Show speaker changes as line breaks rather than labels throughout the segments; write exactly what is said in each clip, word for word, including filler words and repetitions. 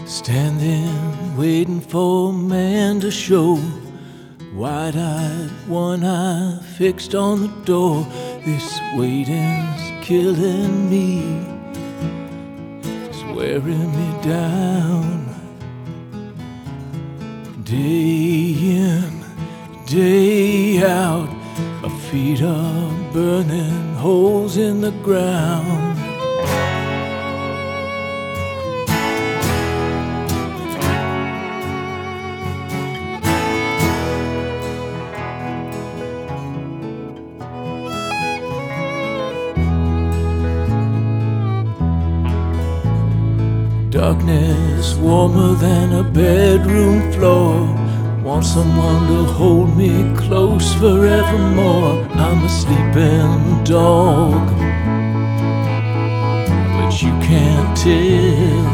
Standing, waiting for a man to show. Wide-eyed, one eye fixed on the door. This waiting's killing me, it's wearing me down. Day in, day out, my feet are burning holes in the ground. Darkness warmer than a bedroom floor. Want someone to hold me close forevermore. I'm a sleeping dog, but you can't tell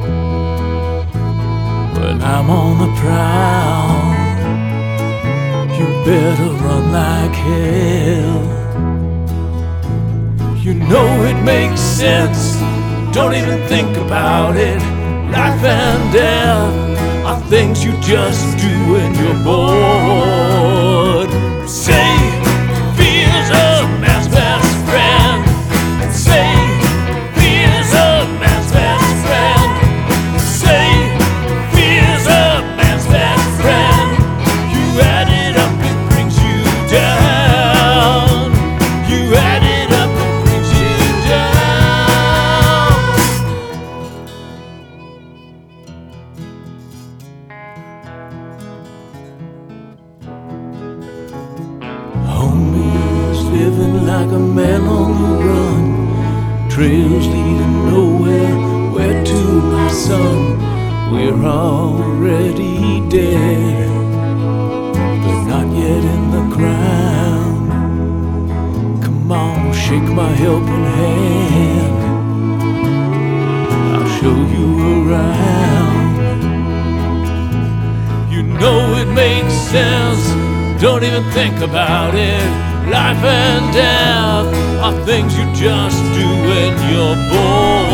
when I'm on the prowl. You better run like hell. You know it makes sense, don't even think about it. Life and death are things you just do when you're bored. Say, fear's a man's best friend. Say, fear's a man's best friend. Say, fear's a man's best friend. You add it up, it brings you down. You add it up, it brings you down. Homies living like a man on the run. Trails leading nowhere, where to, my son? We're already dead, but not yet in the ground. Come on, shake my helping hand, I'll show you around. You know it makes sense, don't even think about it. Life and death are things you just do when you're bored.